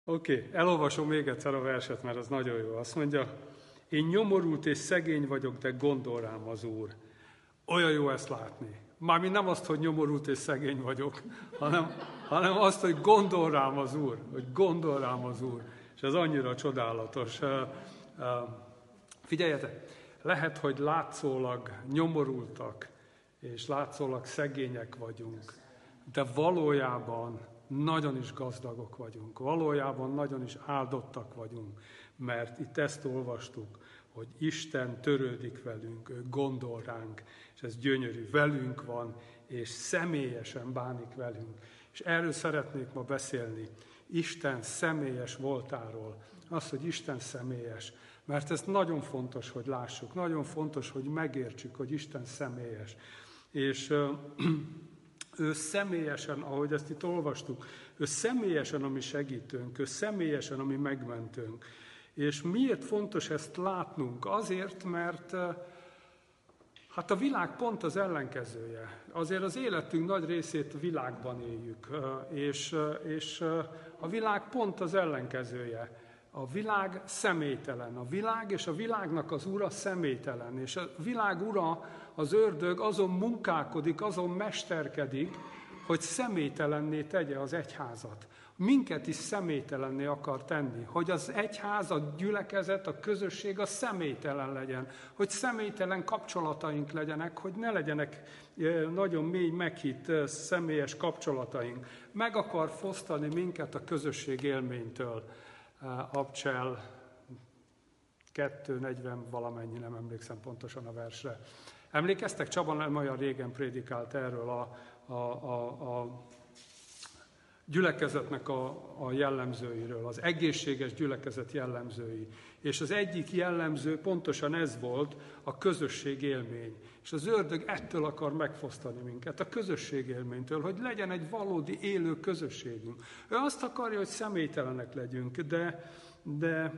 Oké, elolvasom még egyszer a verset, mert az nagyon jó. Azt mondja, én nyomorult és szegény vagyok, de gondol rám az Úr. Olyan jó ezt látni. Mármint nem azt, hogy nyomorult és szegény vagyok, hanem azt, hogy gondol rám az Úr. Hogy gondol rám az Úr. És ez annyira csodálatos. Figyeljetek, lehet, hogy látszólag nyomorultak, és látszólag szegények vagyunk, de valójában nagyon is gazdagok vagyunk, valójában nagyon is áldottak vagyunk, mert itt ezt olvastuk, hogy Isten törődik velünk, ő gondol ránk, és ez gyönyörű, velünk van, és személyesen bánik velünk. És erről szeretnék ma beszélni, Isten személyes voltáról, az, hogy Isten személyes, mert ez nagyon fontos, hogy lássuk, nagyon fontos, hogy megértsük, hogy Isten személyes. És ő személyesen, ahogy ezt itt olvastuk, ő személyesen a mi segítőnk, ő személyesen a mi megmentőnk. És miért fontos ezt látnunk? Azért, mert hát a világ pont az ellenkezője. Azért az életünk nagy részét világban éljük, és a világ pont az ellenkezője. A világ személytelen. A világ és a világnak az ura személytelen. És a világ ura, az ördög azon munkálkodik, azon mesterkedik, hogy személytelenné tegye az egyházat. Minket is személytelenné akar tenni, hogy az egyház, a gyülekezet, a közösség a személytelen legyen, hogy személytelen kapcsolataink legyenek, hogy ne legyenek nagyon mély, meghitt személyes kapcsolataink. Meg akar fosztani minket a közösség élménytől. Abcsel 2:40 valamennyi, nem emlékszem pontosan a versre. Emlékeztek? Csaba nem olyan régen prédikált erről a gyülekezetnek a jellemzőiről, az egészséges gyülekezet jellemzői. És az egyik jellemző pontosan ez volt, a közösség élmény. És az ördög ettől akar megfosztani minket, a közösség élménytől, hogy legyen egy valódi élő közösségünk. Ő azt akarja, hogy személytelenek legyünk, de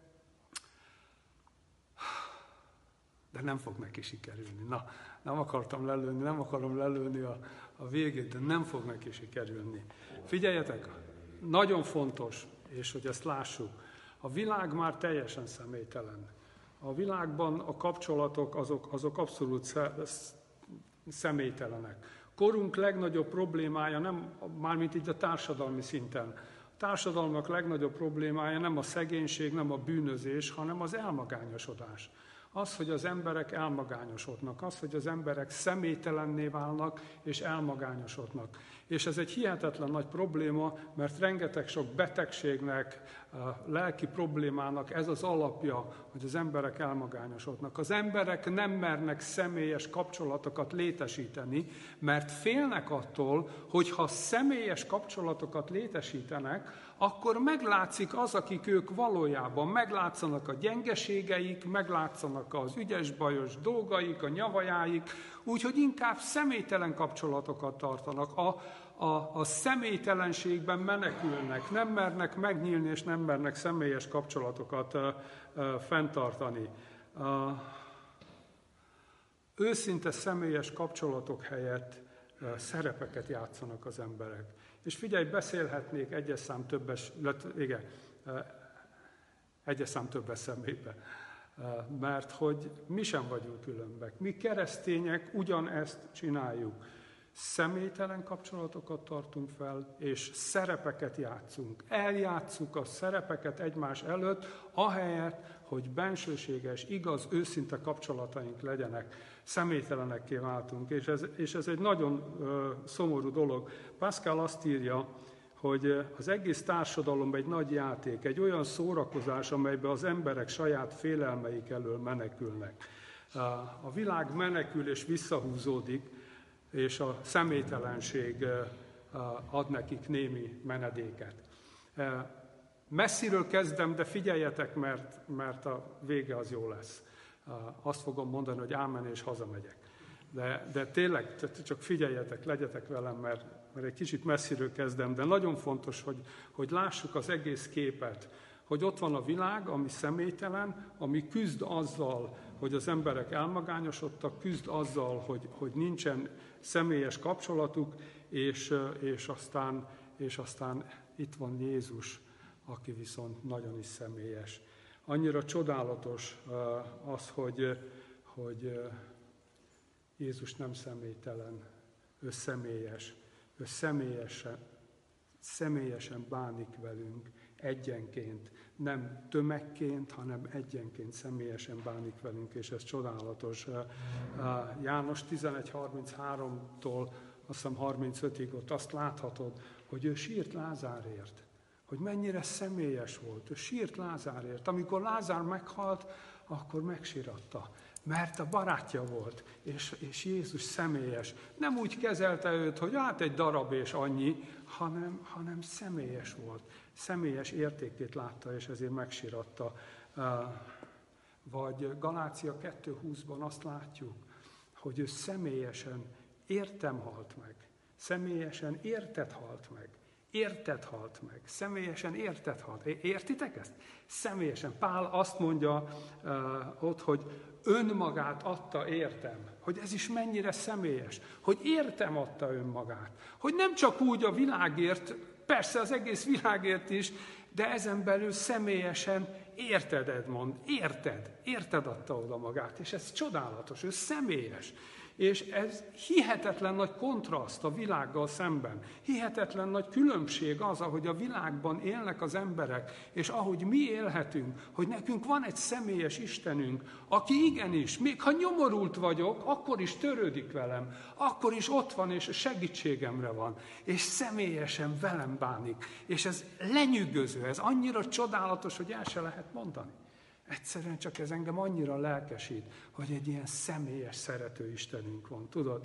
nem fog neki sikerülni. Na, nem akarom lelőni a végét, de nem fog neki sikerülni. Figyeljetek, nagyon fontos, és hogy ezt lássuk, a világ már teljesen személytelen. A világban a kapcsolatok azok abszolút személytelenek. Korunk legnagyobb problémája nem, mármint így a társadalmi szinten, a társadalmak legnagyobb problémája nem a szegénység, nem a bűnözés, hanem az elmagányosodás. Az, hogy az emberek elmagányosodnak, az, hogy az emberek személytelenné válnak és elmagányosodnak. És ez egy hihetetlen nagy probléma, mert rengeteg sok betegségnek, lelki problémának ez az alapja, hogy az emberek elmagányosodnak. Az emberek nem mernek személyes kapcsolatokat létesíteni, mert félnek attól, hogy ha személyes kapcsolatokat létesítenek, akkor meglátszik az, akik ők valójában. Meglátszanak a gyengeségeik, meglátszanak az ügyes-bajos dolgaik, a nyavajáik, úgyhogy inkább személytelen kapcsolatokat tartanak. A személytelenségben menekülnek, nem mernek megnyílni, és nem mernek személyes kapcsolatokat fenntartani. Őszinte személyes kapcsolatok helyett szerepeket játszanak az emberek. És figyelj, beszélhetnék egyes szám többes személybe, mert hogy mi sem vagyunk különbek. Mi keresztények ugyanezt csináljuk. Személytelen kapcsolatokat tartunk fel, és szerepeket játszunk. Eljátszuk a szerepeket egymás előtt, ahelyett, hogy bensőséges, igaz, őszinte kapcsolataink legyenek. Személytelenekké váltunk, és ez egy nagyon szomorú dolog. Pascal azt írja, hogy az egész társadalom egy nagy játék, egy olyan szórakozás, amelyben az emberek saját félelmeik elől menekülnek. A világ menekül és visszahúzódik, és a személytelenség ad nekik némi menedéket. Messziről kezdem, de figyeljetek, mert a vége az jó lesz. Azt fogom mondani, hogy ámen, és hazamegyek. De tényleg, csak figyeljetek, legyetek velem, mert egy kicsit messziről kezdem, de nagyon fontos, hogy lássuk az egész képet, hogy ott van a világ, ami személytelen, ami küzd azzal, hogy az emberek elmagányosodtak, küzd azzal, hogy nincsen személyes kapcsolatuk, és aztán itt van Jézus, aki viszont nagyon is személyes. Annyira csodálatos az, hogy Jézus nem személytelen, ő személyes, ő személyesen bánik velünk egyenként, nem tömegként, hanem egyenként személyesen bánik velünk, és ez csodálatos. János 11.33-tól azt hiszem 35-ig ott azt láthatod, hogy ő sírt Lázárért, hogy mennyire személyes volt. Ő sírt Lázárért. Amikor Lázár meghalt, akkor megsíratta, mert a barátja volt, és Jézus személyes. Nem úgy kezelte őt, hogy hát egy darab és annyi, hanem személyes volt. Személyes értékét látta, és ezért megsíratta. Vagy Galácia 2.20-ban azt látjuk, hogy ő személyesen értem halt meg. Személyesen érted halt meg. Érted halt meg. Személyesen érted halt. Értitek ezt? Személyesen. Pál azt mondja ott, hogy önmagát adta értem. Hogy ez is mennyire személyes. Hogy értem adta önmagát. Hogy nem csak úgy a világért, persze az egész világért is, de ezen belül személyesen érted, Edmond, érted adta oda magát, és ez csodálatos, ő személyes. És ez hihetetlen nagy kontraszt a világgal szemben. Hihetetlen nagy különbség az, ahogy a világban élnek az emberek, és ahogy mi élhetünk, hogy nekünk van egy személyes Istenünk, aki igenis, még ha nyomorult vagyok, akkor is törődik velem, akkor is ott van, és segítségemre van, és személyesen velem bánik. És ez lenyűgöző, ez annyira csodálatos, hogy el se lehet mondani. Egyszerűen csak ez engem annyira lelkesít, hogy egy ilyen személyes, szerető Istenünk van, tudod?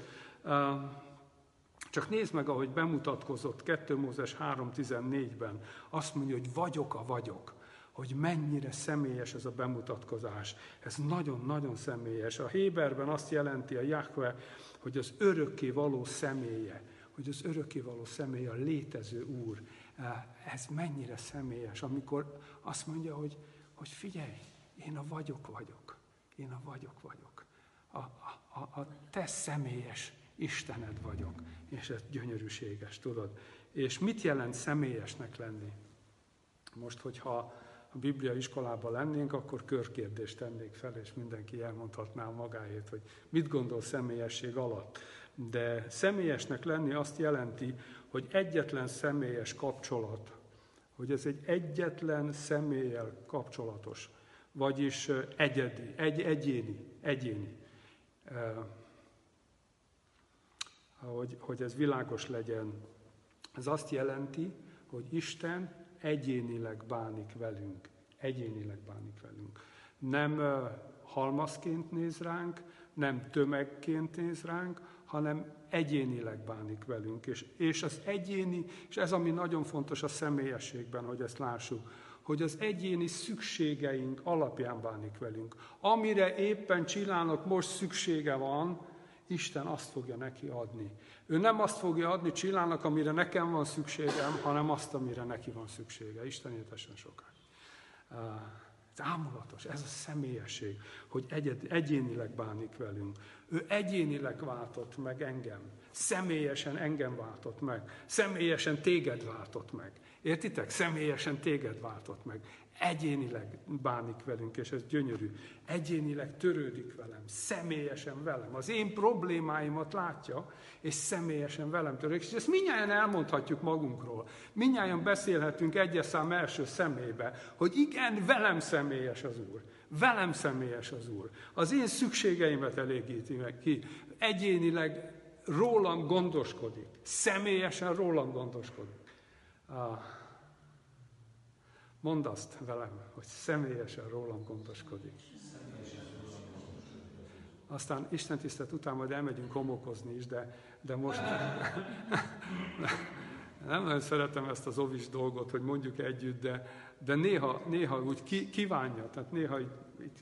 Csak nézd meg, ahogy bemutatkozott 2 Mózes 3.14-ben. Azt mondja, hogy vagyok a vagyok. Hogy mennyire személyes ez a bemutatkozás. Ez nagyon-nagyon személyes. A Héberben azt jelenti a Jahve, hogy az örökké való személye. Hogy az örökké való személye a létező Úr. Ez mennyire személyes, amikor azt mondja, hogy figyelj, én a vagyok vagyok. Én a vagyok vagyok. A te személyes Istened vagyok. És ez gyönyörűséges, tudod. És mit jelent személyesnek lenni? Most, hogyha a Biblia iskolában lennénk, akkor körkérdést tennék fel, és mindenki elmondhatná magáét, hogy mit gondol személyesség alatt. De személyesnek lenni azt jelenti, hogy egyetlen személyes kapcsolat, hogy ez egy egyetlen személlyel kapcsolatos, vagyis egyéni. Hogy ez világos legyen. Ez azt jelenti, hogy Isten egyénileg bánik velünk. Egyénileg bánik velünk. Nem halmazként néz ránk, nem tömegként néz ránk, hanem egyénileg bánik velünk. És az egyéni, és ez ami nagyon fontos a személyességben, hogy ezt lássuk, hogy az egyéni szükségeink alapján bánik velünk. Amire éppen Csillának most szüksége van, Isten azt fogja neki adni. Ő nem azt fogja adni Csillának, amire nekem van szükségem, hanem azt, amire neki van szüksége. Isten éltessen sokáig. Ez ámulatos, ez a személyesség, hogy egyénileg bánik velünk. Ő egyénileg váltott meg engem. Személyesen engem váltott meg. Személyesen téged váltott meg. Értitek? Személyesen téged váltott meg. Egyénileg bánik velünk, és ez gyönyörű. Egyénileg törődik velem, személyesen velem. Az én problémáimat látja, és személyesen velem törődik. És ezt mindnyájan elmondhatjuk magunkról. Mindnyájan beszélhetünk egyes szám első személybe, hogy igen, velem személyes az Úr. Velem személyes az Úr. Az én szükségeimet elégíti meg ki. Egyénileg rólam gondoskodik. Személyesen rólam gondoskodik. Mondd azt velem, hogy személyesen rólam gondoskodik. Aztán Istentisztelet után majd elmegyünk homokozni is, de most nem nagyon szeretem ezt az ovis dolgot, hogy mondjuk együtt, de néha úgy kívánja, tehát néha így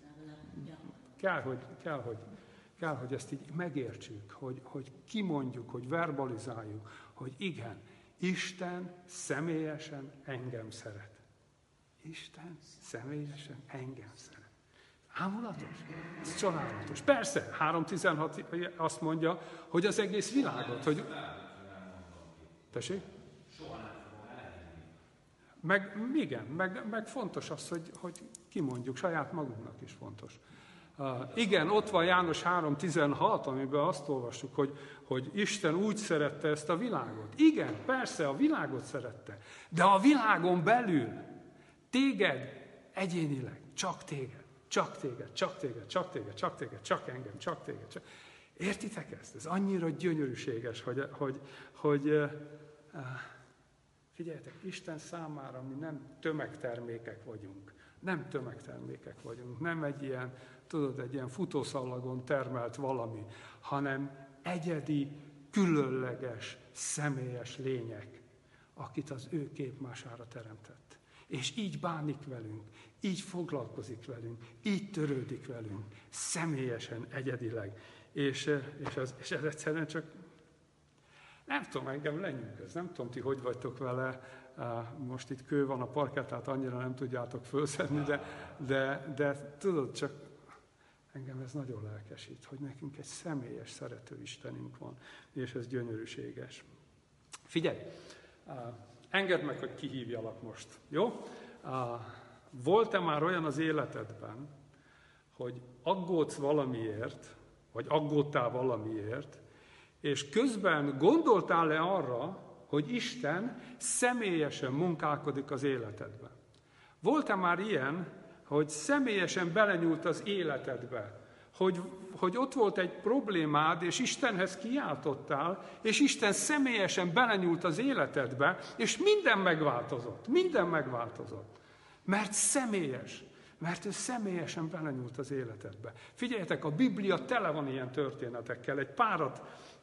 kell, hogy ezt így megértsük, hogy kimondjuk, hogy verbalizáljuk, hogy igen, Isten személyesen engem szeret. Isten személyesen engem szeret. Ámulatos? Ez csodálatos. Persze, 3.16 azt mondja, hogy az egész világot, hogy... Tessék? Meg fontos az, hogy kimondjuk, saját magunknak is fontos. Igen, ott van János 3:16, amiben azt olvassuk, hogy Isten úgy szerette ezt a világot. Igen, persze, a világot szerette. De a világon belül téged egyénileg, csak téged, csak engem, csak téged. Értitek ezt? Ez annyira gyönyörűséges, hogy figyeljetek, Isten számára mi nem tömegtermékek vagyunk. Nem egy ilyen, egy ilyen futószalagon termelt valami, hanem egyedi, különleges, személyes lények, akit az ő képmására teremtett. És így bánik velünk, így foglalkozik velünk, így törődik velünk, személyesen, egyedileg. És ez egyszerűen csak, nem tudom, engem lenyűgöz, nem tudom, ti hogy vagytok vele, most itt kő van a parkettát, annyira nem tudjátok fölszedni, de tudod, csak engem ez nagyon lelkesít, hogy nekünk egy személyes, szerető Istenünk van, és ez gyönyörűséges. Figyelj, engedd meg, hogy kihívjalak most, jó? Volt-e már olyan az életedben, hogy aggódsz valamiért, vagy aggódtál valamiért, és közben gondoltál-e arra, hogy Isten személyesen munkálkodik az életedben? Volt-e már ilyen, hogy személyesen belenyúlt az életedbe, hogy ott volt egy problémád, és Istenhez kiáltottál, és Isten személyesen belenyúlt az életedbe, és minden megváltozott. Mert személyes, mert ő személyesen belenyúlt az életedbe. Figyeljetek, a Biblia tele van ilyen történetekkel. Egy párat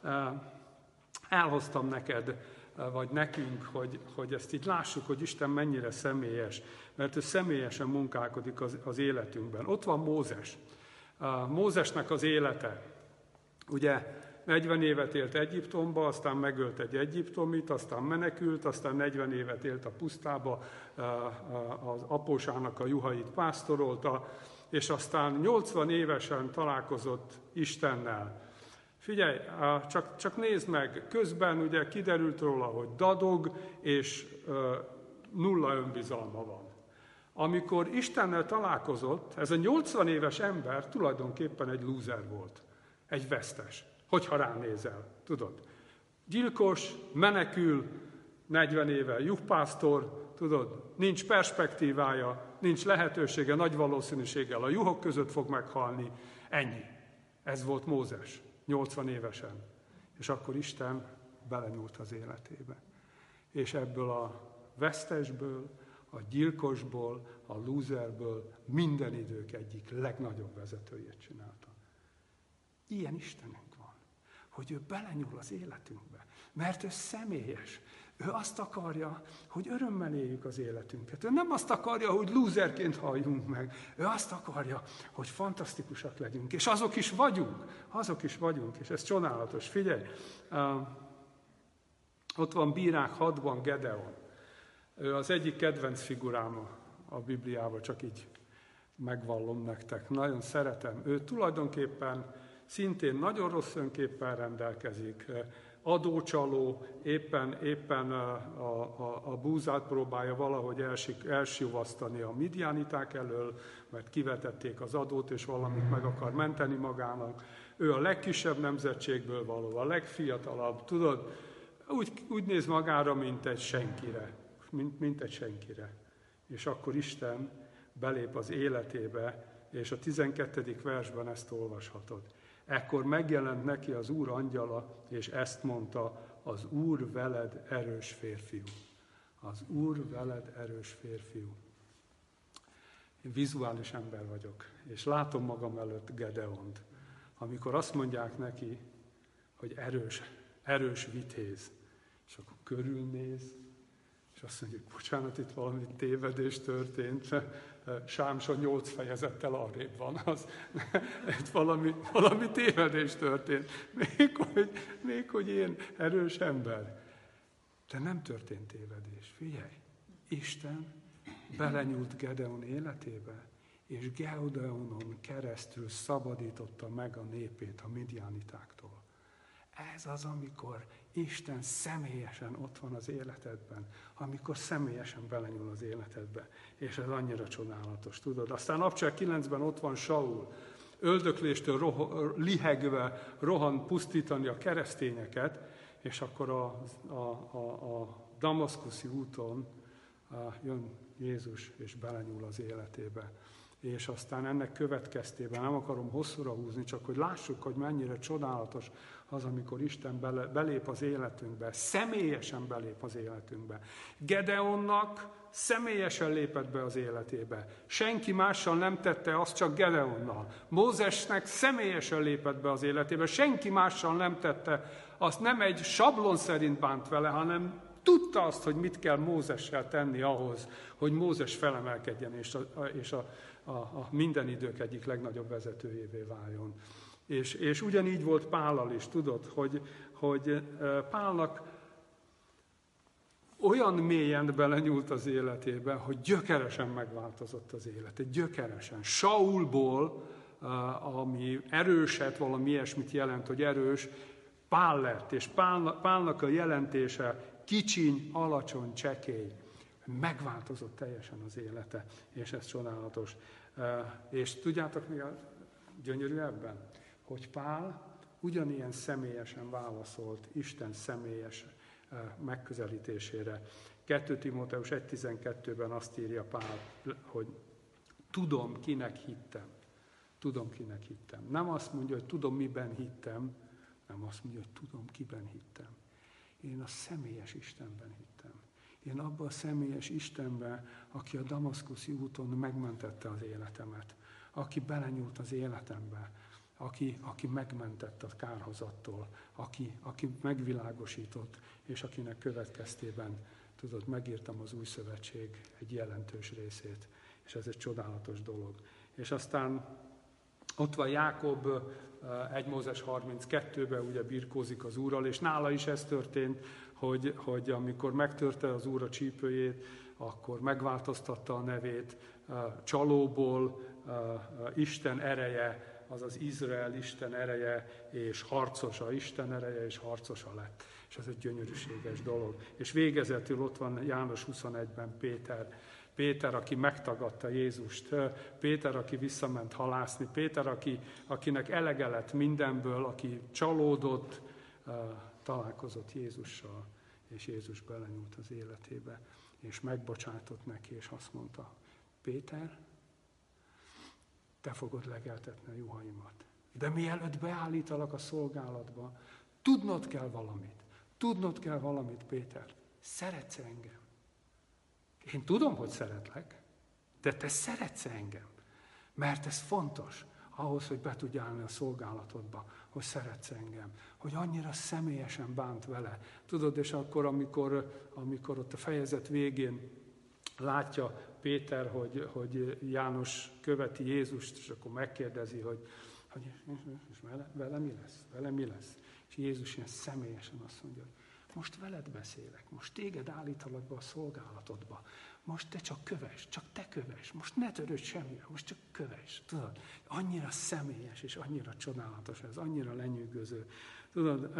elhoztam neked, vagy nekünk, hogy ezt így lássuk, hogy Isten mennyire személyes, mert ő személyesen munkálkodik az életünkben. Ott van Mózes. Mózesnek az élete. Ugye 40 évet élt Egyiptomba, aztán megölt egy egyiptomit, aztán menekült, aztán 40 évet élt a pusztába, az apósának a juhait pásztorolta, és aztán 80 évesen találkozott Istennel. Figyelj, csak nézd meg, közben ugye kiderült róla, hogy dadog, és nulla önbizalma van. Amikor Istennel találkozott, ez a 80 éves ember tulajdonképpen egy lúzer volt, egy vesztes, hogyha ránézel, tudod. Gyilkos, menekül, 40 éve juhpásztor, tudod, nincs perspektívája, nincs lehetősége, nagy valószínűséggel a juhok között fog meghalni, ennyi. Ez volt Mózes, 80 évesen. És akkor Isten belenyúlt az életébe. És ebből a vesztesből, a gyilkosból, a lúzerből minden idők egyik legnagyobb vezetőjét csinálta. Ilyen Istenünk van, hogy ő belenyúl az életünkbe, mert ő személyes. Ő azt akarja, hogy örömmel éljük az életünket. Ő nem azt akarja, hogy lúzerként halljunk meg. Ő azt akarja, hogy fantasztikusak legyünk. És azok is vagyunk, és ez csodálatos. Figyelj, ott van Bírák 6-ban Gedeon. Ő az egyik kedvenc figurám a Bibliában, csak így megvallom nektek. Nagyon szeretem. Ő tulajdonképpen szintén nagyon rossz önképpel rendelkezik, adócsaló, éppen a búzát próbálja valahogy elsivasztani a midianiták elől, mert kivetették az adót, és valamit meg akar menteni magának. Ő a legkisebb nemzetségből való, a legfiatalabb, tudod, úgy néz magára, mint egy senkire. És akkor Isten belép az életébe, és a 12. versben ezt olvashatod. Ekkor megjelent neki az Úr angyala, és ezt mondta, az Úr veled erős férfiú. Az Úr veled erős férfiú. Én vizuális ember vagyok, és látom magam előtt Gedeont, amikor azt mondják neki, hogy erős vitéz, és akkor körülnéz, és azt mondjuk, bocsánat, itt valami tévedés történt, Sámson 8 fejezettel arrébb van, itt valami tévedés történt, még hogy én erős ember. De nem történt tévedés, figyelj, Isten belenyúlt Gedeon életébe, és Gedeonon keresztül szabadította meg a népét a midianitáktól. Ez az, amikor Isten személyesen ott van az életedben, amikor személyesen belenyúl az életedbe. És ez annyira csodálatos, tudod. Aztán Apostolok 9-ben ott van Saul, öldökléstől lihegve rohan pusztítani a keresztényeket, és akkor a damaszkuszi úton jön Jézus, és belenyúl az életébe. És aztán ennek következtében, nem akarom hosszúra húzni, csak hogy lássuk, hogy mennyire csodálatos az, amikor Isten belép az életünkbe, személyesen belép az életünkbe. Gedeonnak személyesen lépett be az életébe. Senki mással nem tette azt, csak Gedeonnal. Mózesnek személyesen lépett be az életébe. Senki mással nem tette azt, nem egy sablon szerint bánt vele, hanem tudta azt, hogy mit kell Mózessel tenni ahhoz, hogy Mózes felemelkedjen, és a minden idők egyik legnagyobb vezetőjévé váljon. És ugyanígy volt Pállal is, tudod, hogy Pálnak olyan mélyen belenyúlt az életébe, hogy gyökeresen megváltozott az élete, gyökeresen. Saulból, ami erőset, valami ilyesmit jelent, hogy erős, Pál lett, és Pálnak a jelentése kicsiny, alacsony, csekély. Megváltozott teljesen az élete, és ez csodálatos. És tudjátok, mi a gyönyörű ebben? Hogy Pál ugyanilyen személyesen válaszolt Isten személyes megközelítésére. 2 Timóteus 1.12-ben azt írja Pál, hogy tudom, kinek hittem. Tudom, kinek hittem. Nem azt mondja, hogy tudom, miben hittem, nem azt mondja, hogy tudom, kiben hittem. Én a személyes Istenben hittem. Én abban a személyes Istenben, aki a damaszkuszi úton megmentette az életemet, aki belenyúlt az életembe, aki megmentett a kárhozattól, aki megvilágosított, és akinek következtében, tudod, megírtam az új szövetség egy jelentős részét, és ez egy csodálatos dolog. És aztán ott van Jákob, 1 Mózes 32-ben ugye birkózik az Úrral, és nála is ez történt, hogy amikor megtörte az Úr a csípőjét, akkor megváltoztatta a nevét, csalóból Isten ereje, azaz Izrael Isten ereje, és harcosa, Isten ereje, és harcosa lett. És ez egy gyönyörűséges dolog. És végezetül ott van János 21-ben Péter, aki megtagadta Jézust, Péter, aki visszament halászni, Péter, akinek elege lett mindenből, aki csalódott, találkozott Jézussal, és Jézus belenyúlt az életébe, és megbocsátott neki, és azt mondta, Péter, te fogod legeltetni a juhaimat. De mielőtt beállítalak a szolgálatba, tudnod kell valamit, Péter. Szeretsz engem? Én tudom, hogy szeretlek, de te szeretsz engem. Mert ez fontos ahhoz, hogy be tudj állni a szolgálatodba, hogy szeretsz engem, hogy annyira személyesen bánt vele. Tudod, és akkor, amikor ott a fejezet végén látja Péter, hogy János követi Jézust, és akkor megkérdezi, hogy és vele mi lesz? És Jézus ilyen személyesen azt mondja, hogy most veled beszélek, most téged állítalak be a szolgálatodba, most te csak te kövess, most ne törődj semmire, most csak kövess. Tudod, annyira személyes és annyira csodálatos ez, annyira lenyűgöző. Tudod,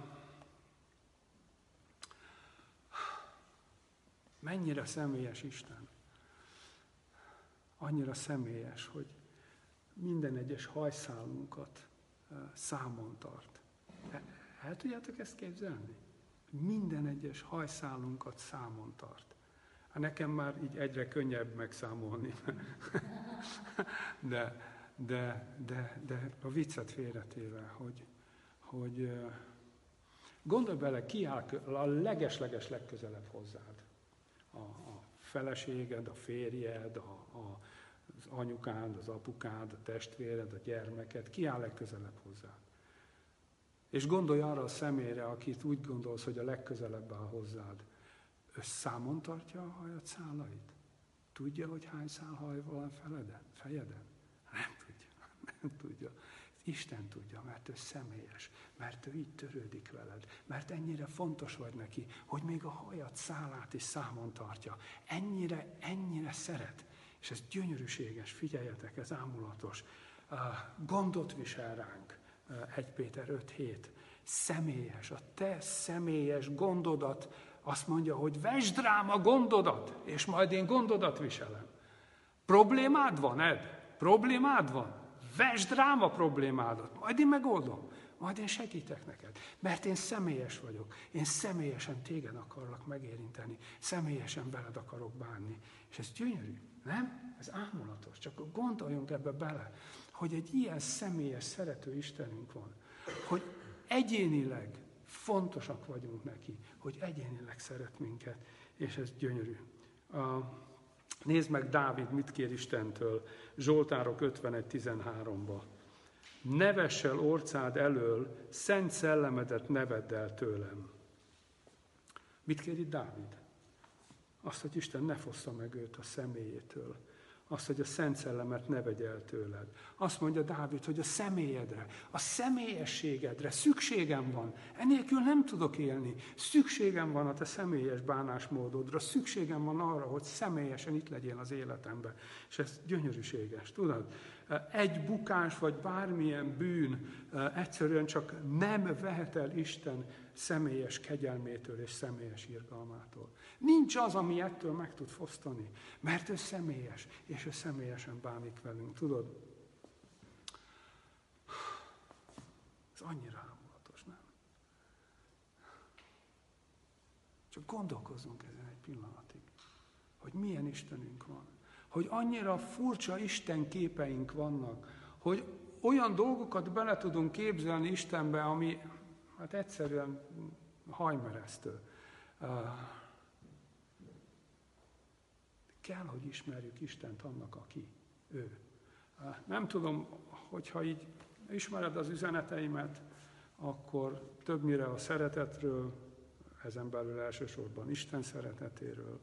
mennyire személyes Isten. Annyira személyes, hogy minden egyes hajszálunkat számon tart. El tudjátok ezt képzelni? Minden egyes hajszálunkat számon tart. Nekem már így egyre könnyebb megszámolni. de a viccet félretéve, hogy gondolj bele, ki áll a leges legközelebb hozzád. A feleséged, a férjed, az anyukád, az apukád, a testvéred, a gyermeked, ki áll legközelebb hozzád. És gondolj arra a személyre, akit úgy gondolsz, hogy a legközelebb áll hozzád. Ő számon tartja a hajad szálait? Tudja, hogy hány szál haj van fejeden? Nem tudja. Isten tudja, mert ő személyes, mert ő így törődik veled, mert ennyire fontos vagy neki, hogy még a hajad szálát is számon tartja. Ennyire szeret. És ez gyönyörűséges, figyeljetek, ez ámulatos. Gondot visel ránk, 1 Péter 5.7. Személyes, a te személyes gondodat, azt mondja, hogy vesd rám a gondodat, és majd én gondodat viselem. Problémád van, Ed? Problémád van? Vesd rám a problémádat, majd én megoldom. Majd én segítek neked, mert én személyes vagyok. Én személyesen téged akarlak megérinteni, személyesen veled akarok bánni. És ez gyönyörű, nem? Ez ámulatos. Csak gondoljunk ebbe bele, hogy egy ilyen személyes, szerető Istenünk van, hogy egyénileg fontosak vagyunk neki, hogy egyénileg szeret minket, és ez gyönyörű. Nézd meg, Dávid mit kér Istentől, Zsoltárok 51:13-ba. Ne vess el orcád elől, szent szellemedet ne vedd el tőlem. Mit kér itt Dávid? Azt, hogy Isten ne fossza meg őt a személyétől. Azt, hogy a szent szellemet ne vegy el tőled. Azt mondja Dávid, hogy a személyedre, a személyességedre szükségem van. Enélkül nem tudok élni. Szükségem van a te személyes bánásmódodra. Szükségem van arra, hogy személyesen itt legyél az életemben. És ez gyönyörűséges, tudod? Egy bukás, vagy bármilyen bűn egyszerűen csak nem vehet el Isten személyes kegyelmétől és személyes irgalmától. Nincs az, ami ettől meg tud fosztani, mert ő személyes, és ő személyesen bánik velünk, tudod? Ez annyira ámulatos, nem? Csak gondolkozzunk ezen egy pillanatig, hogy milyen Istenünk van. Hogy annyira furcsa Isten képeink vannak, hogy olyan dolgokat bele tudunk képzelni Istenbe, ami hát egyszerűen hajmeresztő. Kell, hogy ismerjük Istent annak, aki ő. Nem tudom, hogyha így ismered az üzeneteimet, akkor többnyire a szeretetről, ezen belül elsősorban Isten szeretetéről,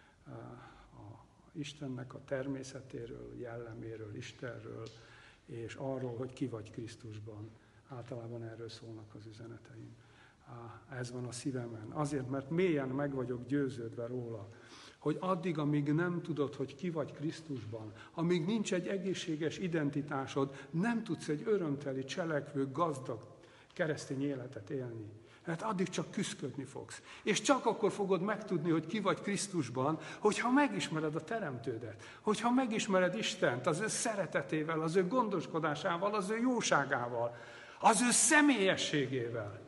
Istennek a természetéről, jelleméről, Istenről, és arról, hogy ki vagy Krisztusban. Általában erről szólnak az üzeneteim. Ez van a szívemen. Azért, mert mélyen meg vagyok győződve róla, hogy addig, amíg nem tudod, hogy ki vagy Krisztusban, amíg nincs egy egészséges identitásod, nem tudsz egy örömteli, cselekvő, gazdag keresztény életet élni. Mert addig csak küszködni fogsz. És csak akkor fogod megtudni, hogy ki vagy Krisztusban, hogyha megismered a Teremtődet, hogyha megismered Istent az ő szeretetével, az ő gondoskodásával, az ő jóságával, az ő személyességével.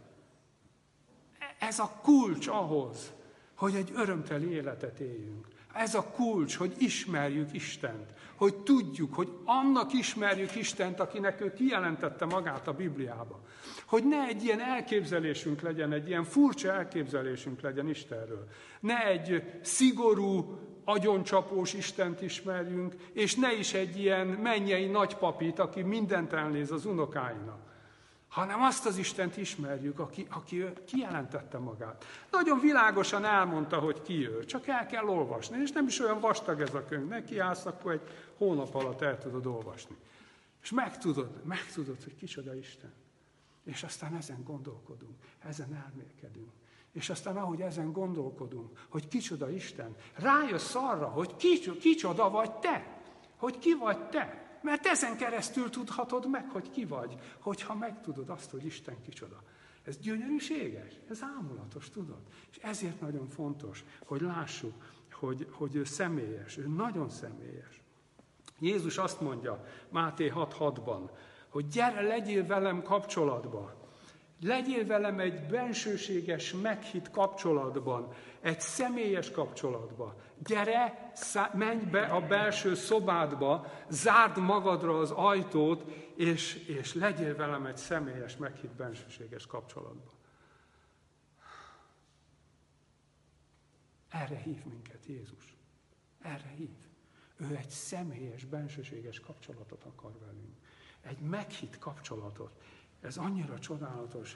Ez a kulcs ahhoz, hogy egy örömteli életet éljünk. Ez a kulcs, hogy ismerjük Istent, hogy tudjuk, hogy annak ismerjük Istent, akinek ő kijelentette magát a Bibliába. Hogy ne egy ilyen elképzelésünk legyen, egy ilyen furcsa elképzelésünk legyen Istenről. Ne egy szigorú, agyoncsapós Istent ismerjünk, és ne is egy ilyen mennyei nagypapit, aki mindent elnéz az unokáinak. Hanem azt az Istent ismerjük, aki kijelentette magát. Nagyon világosan elmondta, hogy ki ő, csak el kell olvasni, és nem is olyan vastag ez a könyv. Neki állsz, akkor egy hónap alatt el tudod olvasni. És megtudod, hogy kicsoda Isten. És aztán ezen gondolkodunk, ezen elmélkedünk. És aztán ahogy ezen gondolkodunk, hogy kicsoda Isten, rájössz arra, hogy kicsoda vagy te, hogy ki vagy te. Mert ezen keresztül tudhatod meg, hogy ki vagy, hogyha megtudod azt, hogy Isten kicsoda. Ez gyönyörűséges, ez ámulatos, tudod? És ezért nagyon fontos, hogy lássuk, hogy ő személyes, ő nagyon személyes. Jézus azt mondja Máté 6:6-ban, hogy gyere, legyél velem kapcsolatban. Legyél velem egy bensőséges, meghitt kapcsolatban, egy személyes kapcsolatban. Gyere, menj be a belső szobádba, zárd magadra az ajtót, és legyél velem egy személyes, meghitt, bensőséges kapcsolatban. Erre hív minket Jézus. Erre hív. Ő egy személyes, bensőséges kapcsolatot akar velünk. Egy meghitt kapcsolatot. Ez annyira csodálatos.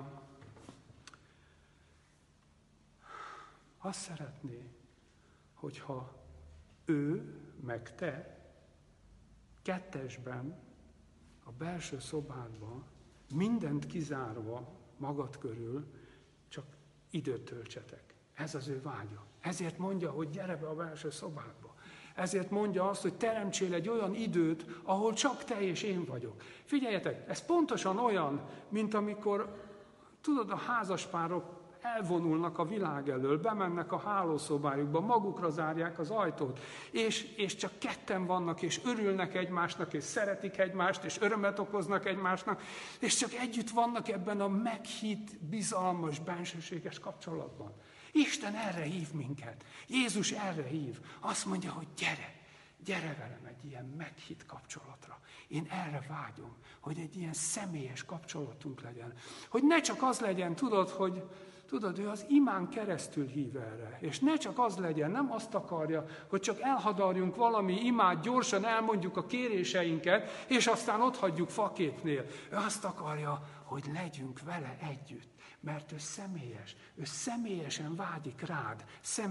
Azt szeretné, hogyha ő, meg te kettesben, a belső szobádban, mindent kizárva magad körül, csak időt töltsetek. Ez az ő vágya. Ezért mondja, hogy gyere be a belső szobádba. Ezért mondja azt, hogy teremtsél egy olyan időt, ahol csak te és én vagyok. Figyeljetek, ez pontosan olyan, mint amikor Tudod, a házaspárok elvonulnak a világ elől, bemennek a hálószobájukba, magukra zárják az ajtót, és csak ketten vannak, és örülnek egymásnak, és szeretik egymást, és örömet okoznak egymásnak, és csak együtt vannak ebben a meghitt, bizalmas, bensőséges kapcsolatban. Isten erre hív minket. Jézus erre hív. Azt mondja, hogy gyere velem egy ilyen meghitt kapcsolatra. Én erre vágyom, hogy egy ilyen személyes kapcsolatunk legyen. Hogy ne csak az legyen, tudod, ő az imán keresztül hív erre. És ne csak az legyen, nem azt akarja, hogy csak elhadarjunk valami imát, gyorsan elmondjuk a kéréseinket, és aztán ott hagyjuk faképnél. Ő azt akarja, hogy legyünk vele együtt. Mert ő személyesen vágyik rád,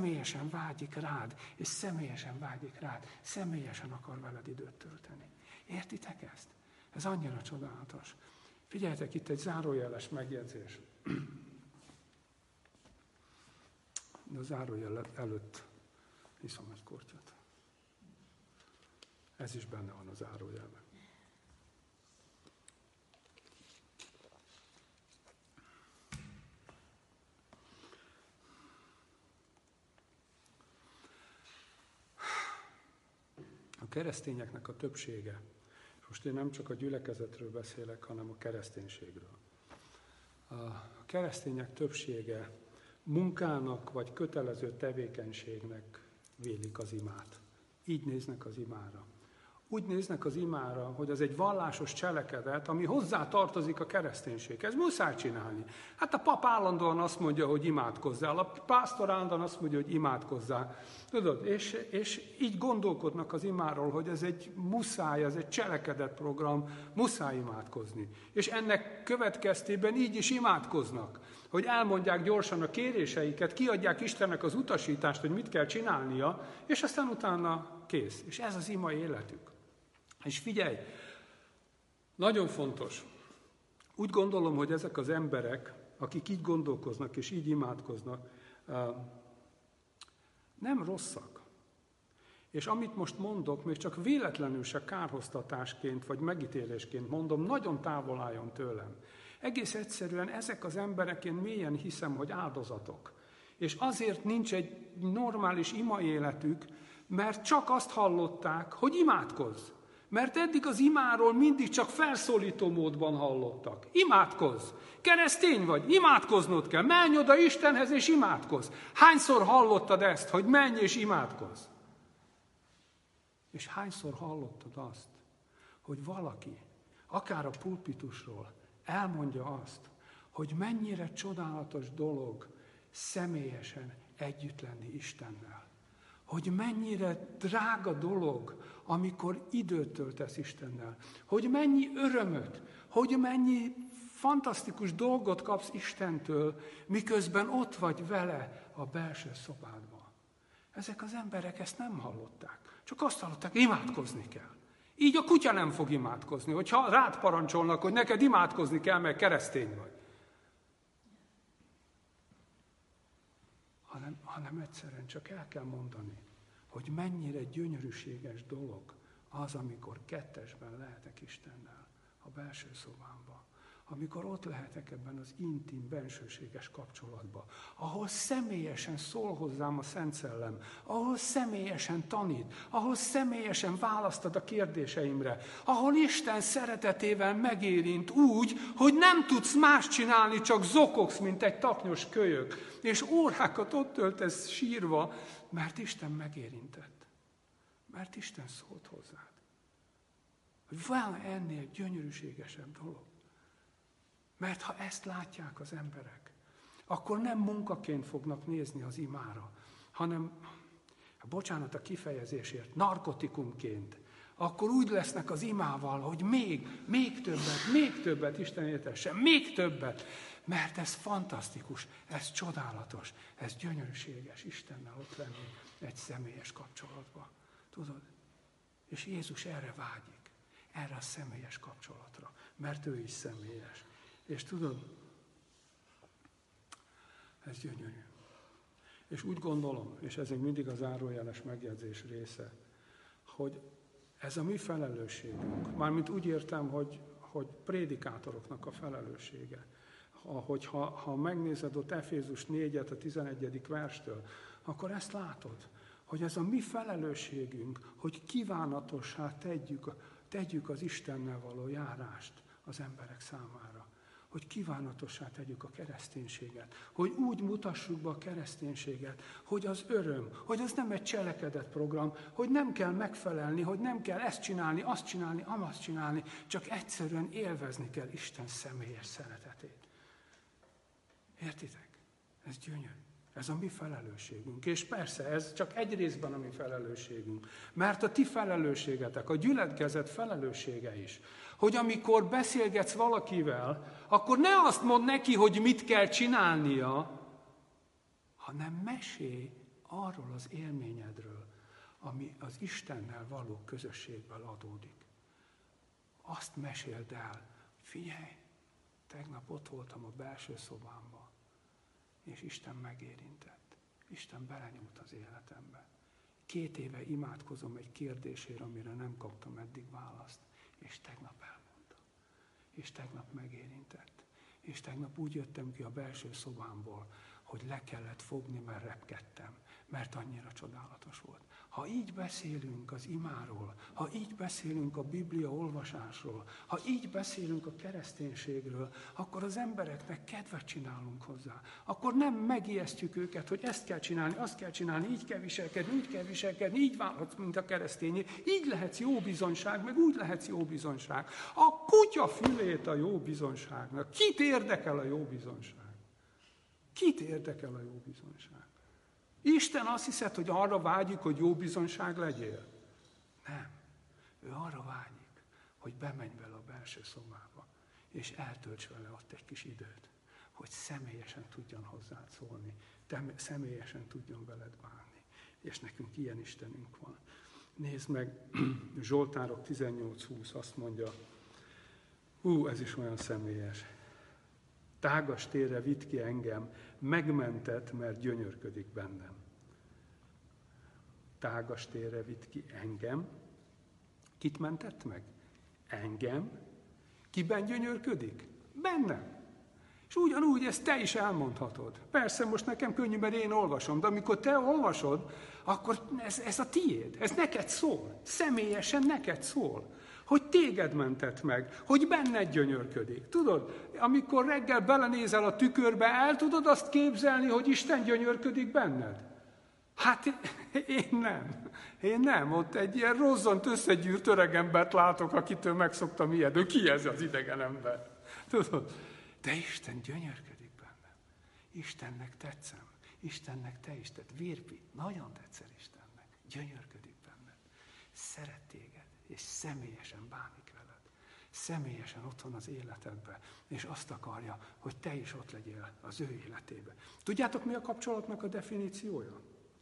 és személyesen vágyik rád, személyesen akar veled időt tölteni. Értitek ezt? Ez annyira csodálatos. Figyeljetek, itt egy zárójeles megjegyzés. De a zárójel előtt iszom egy kortyot. Ez is benne van a zárójelben. A keresztényeknek a többsége, most én nem csak a gyülekezetről beszélek, hanem a kereszténységről. A keresztények többsége munkának vagy kötelező tevékenységnek vélik az imát. Így néznek az imára. Úgy néznek az imára, hogy az egy vallásos cselekedet, ami hozzá tartozik a kereszténységhez. Muszáj csinálni. Hát a pap állandóan azt mondja, hogy imádkozzál, a pásztor állandóan azt mondja, hogy imádkozzál. Tudod, és így gondolkodnak az imáról, hogy ez egy muszáj, ez egy cselekedetprogram, muszáj imádkozni. És ennek következtében így is imádkoznak, hogy elmondják gyorsan a kéréseiket, kiadják Istennek az utasítást, hogy mit kell csinálnia, és aztán utána kész. És ez az ima életük. És figyelj, nagyon fontos. Úgy gondolom, hogy ezek az emberek, akik így gondolkoznak és így imádkoznak, nem rosszak. És amit most mondok, még csak véletlenül se kárhoztatásként vagy megítélésként mondom, nagyon távol álljon tőlem. Egész egyszerűen ezek az emberek, én mélyen hiszem, hogy áldozatok. És azért nincs egy normális ima életük, mert csak azt hallották, hogy imádkozz. Mert eddig az imáról mindig csak felszólító módban hallottak. Imádkozz! Keresztény vagy, imádkoznod kell. Menj oda Istenhez és imádkozz. Hányszor hallottad ezt, hogy menj és imádkozz? És hányszor hallottad azt, hogy valaki, akár a pulpitusról, elmondja azt, hogy mennyire csodálatos dolog személyesen együtt lenni Istennel. Hogy mennyire drága dolog, amikor időt töltesz Istennel. Hogy mennyi örömöt, hogy mennyi fantasztikus dolgot kapsz Istentől, miközben ott vagy vele a belső szobádban. Ezek az emberek ezt nem hallották. Csak azt hallották, imádkozni kell. Így a kutya nem fog imádkozni, hogyha rád parancsolnak, hogy neked imádkozni kell, mert keresztény vagy. Hanem egyszerűen csak el kell mondani, hogy mennyire gyönyörűséges dolog az, amikor kettesben lehetek Istennel a belső szobámban. Amikor ott lehetek ebben az intim, bensőséges kapcsolatban, ahol személyesen szól hozzám a Szent Szellem, ahol személyesen tanít, ahol személyesen választad a kérdéseimre, ahol Isten szeretetével megérint úgy, hogy nem tudsz más csinálni, csak zokogsz, mint egy taknyos kölyök, és órákat ott töltesz sírva, mert Isten megérintett, mert Isten szólt hozzád. Hogy van ennél gyönyörűségesebb dolog. Mert ha ezt látják az emberek, akkor nem munkaként fognak nézni az imára, hanem, bocsánat a kifejezésért, narkotikumként. Akkor úgy lesznek az imával, hogy még többet Isten értessen, még többet. Mert ez fantasztikus, ez csodálatos, ez gyönyörűséges Istennel ott lenni egy személyes kapcsolatban. Tudod? És Jézus erre vágyik, erre a személyes kapcsolatra, mert ő is személyes. És tudod, ez gyönyörű. És úgy gondolom, és ez még mindig az zárójeles megjegyzés része, hogy ez a mi felelősségünk. Mármint úgy értem, hogy prédikátoroknak a felelőssége. ha megnézed ott Efézus 4-et, a 11. verstől, akkor ezt látod, hogy ez a mi felelősségünk, hogy kívánatossá tegyük az Istennel való járást az emberek számára. Hogy kívánatossá tegyük a kereszténységet. Hogy úgy mutassuk be a kereszténységet, hogy az öröm, hogy az nem egy cselekedet program, hogy nem kell megfelelni, hogy nem kell ezt csinálni, azt csinálni, amazt csinálni, csak egyszerűen élvezni kell Isten személyes szeretetét. Értitek? Ez gyönyörű. Ez a mi felelősségünk. És persze, ez csak egy részben a mi felelősségünk. Mert a ti felelősségetek, a gyülekezet felelőssége is, hogy amikor beszélgetsz valakivel, akkor ne azt mondd neki, hogy mit kell csinálnia, hanem mesélj arról az élményedről, ami az Istennel való közösségből adódik. Azt meséld el, figyelj, tegnap ott voltam a belső szobámban, és Isten megérintett. Isten belenyúlt az életembe. 2 éve imádkozom egy kérdésért, amire nem kaptam eddig választ. És tegnap elmondta. És tegnap megérintett. És tegnap úgy jöttem ki a belső szobámból, hogy le kellett fogni, mert repkedtem. Mert annyira csodálatos volt. Ha így beszélünk az imáról, ha így beszélünk a Biblia olvasásról, ha így beszélünk a kereszténységről, akkor az embereknek kedvet csinálunk hozzá. Akkor nem megijesztjük őket, hogy ezt kell csinálni, azt kell csinálni, így kell viselkedni, úgy kell viselkedni, így válhatsz, mint a keresztényé, így lehetsz jó bizonyság, meg úgy lehetsz jó bizonyság. A kutya fülét a jó bizonyságnak. Kit érdekel a jó bizonyság? Kit érdekel a jó bizonyság? Isten azt hiszed, hogy arra vágyik, hogy jó bizonyság legyél? Nem. Ő arra vágyik, hogy bemenj vele a belső szobába, és eltölts vele ott egy kis időt, hogy személyesen tudjon hozzád szólni, személyesen tudjon veled bánni. És nekünk ilyen Istenünk van. Nézd meg, Zsoltárok 18:20 azt mondja, ez is olyan személyes. Tágas térre vitt ki engem, megmentett, mert gyönyörködik bennem. Tágas térre vitt ki engem. Kit mentett meg? Engem. Kiben gyönyörködik? Bennem. És ugyanúgy ezt te is elmondhatod. Persze most nekem könnyű, mert én olvasom, de amikor te olvasod, akkor ez a tiéd, ez neked szól. Személyesen neked szól. Hogy téged mentett meg, hogy benned gyönyörködik. Tudod, amikor reggel belenézel a tükörbe, el tudod azt képzelni, hogy Isten gyönyörködik benned? Hát én nem. Ott egy ilyen rozzant összegyűrt öreg embert látok, akitől megszoktam ijedni. Ki ez az idegen ember? Tudod? De Isten gyönyörködik bennem. Istennek tetszem. Istennek te is tett. Virpi, nagyon tetszel Istennek. Gyönyörködik benned. Szeret téged. És személyesen bánik veled. Személyesen ott van az életedben, és azt akarja, hogy te is ott legyél az ő életében. Tudjátok, mi a kapcsolatnak a definíciója?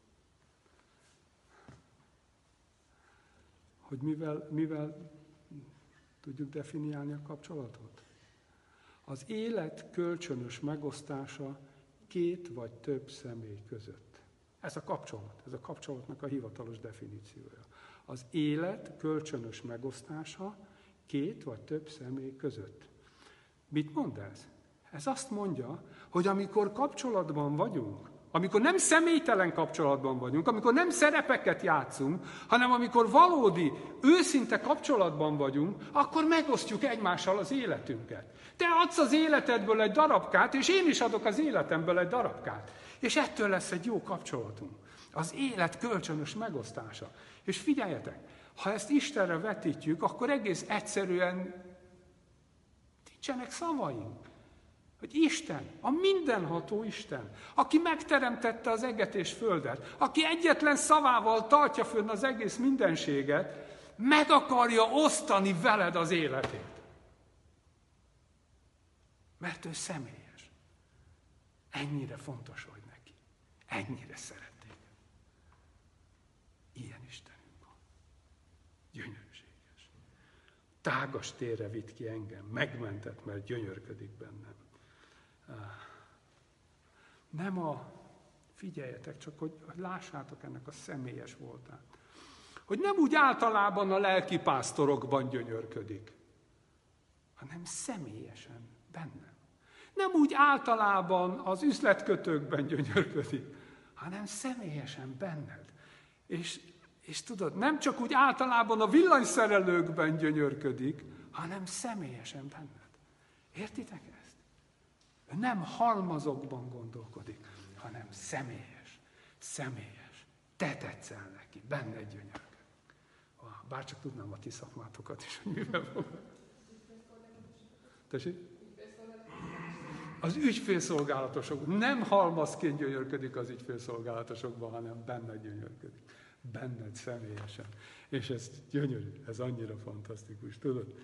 Hogy mivel tudjuk definiálni a kapcsolatot? Az élet kölcsönös megosztása 2 vagy több személy között. Ez a kapcsolat, ez a kapcsolatnak a hivatalos definíciója. Az élet kölcsönös megosztása 2 vagy több személy között. Mit mond ez? Ez azt mondja, hogy amikor kapcsolatban vagyunk, amikor nem személytelen kapcsolatban vagyunk, amikor nem szerepeket játszunk, hanem amikor valódi, őszinte kapcsolatban vagyunk, akkor megosztjuk egymással az életünket. Te adsz az életedből egy darabkát, és én is adok az életemből egy darabkát. És ettől lesz egy jó kapcsolatunk. Az élet kölcsönös megosztása. És figyeljetek, ha ezt Istenre vetítjük, akkor egész egyszerűen nincsenek szavaink. Hogy Isten, a mindenható Isten, aki megteremtette az eget és földet, aki egyetlen szavával tartja fönn az egész mindenséget, meg akarja osztani veled az életét. Mert ő személyes. Ennyire fontos vagy neki. Ennyire szeret téged. Ilyen Istenünk van. Gyönyörűséges. Tágas térre vitt ki engem, megmentett, mert gyönyörködik bennem. Figyeljetek csak, hogy lássátok ennek a személyes voltát. Hogy nem úgy általában a lelkipásztorokban gyönyörködik, hanem személyesen bennem. Nem úgy általában az üzletkötőkben gyönyörködik, hanem személyesen benned. És tudod, nem csak úgy általában a villanyszerelőkben gyönyörködik, hanem személyesen benned. Értitek ezt? Ő nem halmazokban gondolkodik, hanem személyes. Te tetszel neki, benned gyönyörködik. Bárcsak tudnám a ti szakmátokat is, hogy mivel fogok. Tessék? Az ügyfélszolgálatosok nem halmazként gyönyörködik az ügyfélszolgálatosokban, hanem benned gyönyörködik. Benned személyesen. És ez gyönyörű, ez annyira fantasztikus, tudod?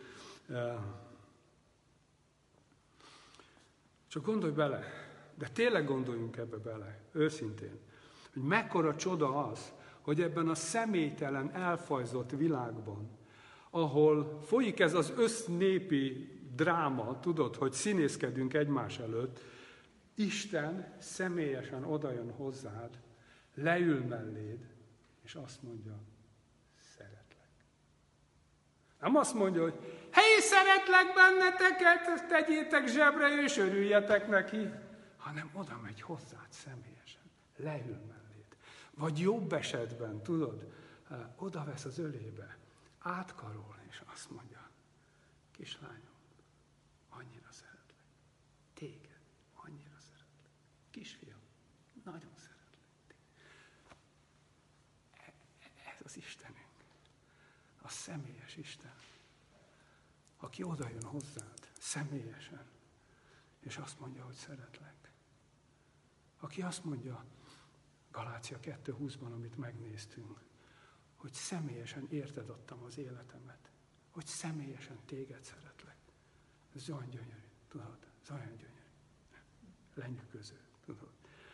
Csak gondolj bele, de tényleg gondoljunk ebbe bele, őszintén, hogy mekkora csoda az, hogy ebben a személytelen, elfajzott világban, ahol folyik ez az össznépi dráma, tudod, hogy színészkedünk egymás előtt, Isten személyesen odajön hozzád, leül melléd, és azt mondja, szeretlek. Nem azt mondja, hogy hé, szeretlek benneteket, ezt tegyétek zsebre, és örüljetek neki, hanem oda megy hozzád személyesen, leül melléd. Vagy jobb esetben, tudod, oda vesz az ölébe, átkarol, és azt mondja, kislányom, annyira szeretlek. Téged annyira szeretlek. Kisfiam, nagyon szeretlek. Ez az Istenünk. A személyes Isten. Aki odajön hozzád személyesen, és azt mondja, hogy szeretlek. Aki azt mondja, Galácia 2:20-ban, amit megnéztünk, hogy személyesen érted adtam az életemet, hogy személyesen téged szeretlek. Ez olyan gyönyörű, tudod? Ez olyan gyönyörű. Lenyűgöző, tudod?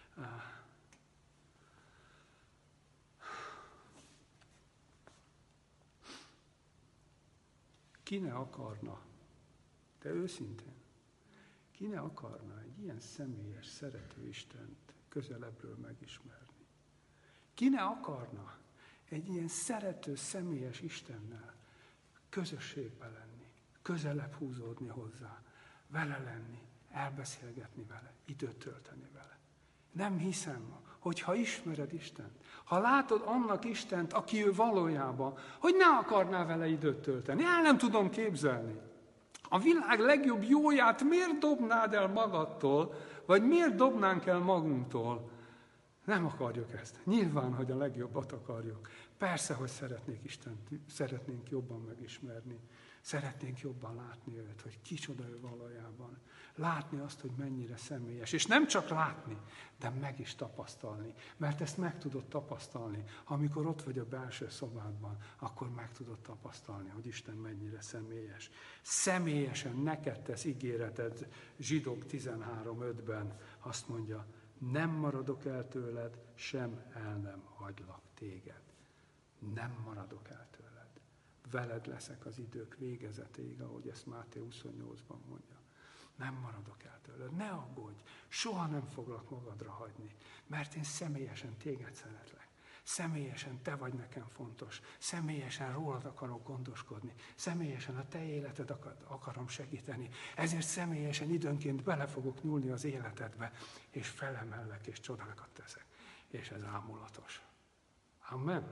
Ki ne akarna, de őszintén, ki ne akarna egy ilyen személyes, szerető Istent közelebbről megismerni? Ki ne akarna egy ilyen szerető, személyes Istennel közösségbe lenni, közelebb húzódni hozzá, vele lenni, elbeszélgetni vele, időt tölteni vele. Nem hiszem, hogy ha ismered Istent, ha látod annak Istent, aki ő valójában, hogy ne akarnál vele időt tölteni. El nem tudom képzelni. A világ legjobb jóját miért dobnád el magadtól, vagy miért dobnánk el magunktól? Nem akarjuk ezt. Nyilván, hogy a legjobbat akarjuk. Persze, hogy szeretnénk jobban megismerni. Szeretnénk jobban látni őt, hogy kicsoda ő valójában. Látni azt, hogy mennyire személyes. És nem csak látni, de meg is tapasztalni. Mert ezt meg tudod tapasztalni. Amikor ott vagy a belső szobádban, akkor meg tudod tapasztalni, hogy Isten mennyire személyes. Személyesen neked tesz ígéreted Zsidók 13:5-ben. Azt mondja, nem maradok el tőled, sem el nem hagylak téged. Nem maradok el tőled. Veled leszek az idők végezetéig, ahogy ezt Máté 28-ban mondja. Nem maradok el tőled. Ne aggódj, soha nem foglak magadra hagyni, mert én személyesen téged szeretlek. Személyesen te vagy nekem fontos. Személyesen rólad akarok gondoskodni. Személyesen a te életed akarom segíteni. Ezért személyesen időnként bele fogok nyúlni az életedbe, és felemellek, és csodákat teszek. És ez ámulatos. Amen.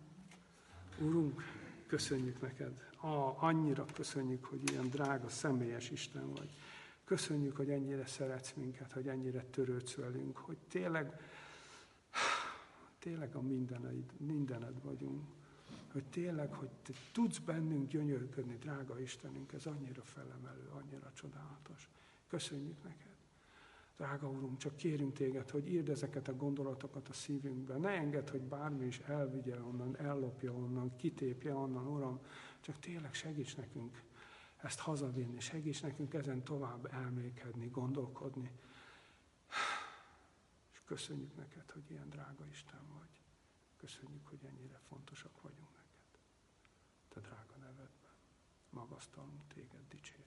Úrunk, köszönjük neked. Annyira köszönjük, hogy ilyen drága, személyes Isten vagy. Köszönjük, hogy ennyire szeretsz minket, hogy ennyire törődsz velünk, hogy tényleg a mindened vagyunk. Hogy tényleg, hogy te tudsz bennünk gyönyörködni, drága Istenünk, ez annyira felemelő, annyira csodálatos. Köszönjük neked. Drága Úrunk, csak kérünk téged, hogy írd ezeket a gondolatokat a szívünkbe. Ne engedd, hogy bármi is elvigye onnan, ellopja onnan, kitépje onnan, Uram. Csak tényleg segíts nekünk ezt hazavinni, segíts nekünk ezen tovább elmékedni, gondolkodni. És köszönjük neked, hogy ilyen drága Isten vagy. Köszönjük, hogy ennyire fontosak vagyunk neked. Te drága nevedben magasztalunk téged, dicsérjük.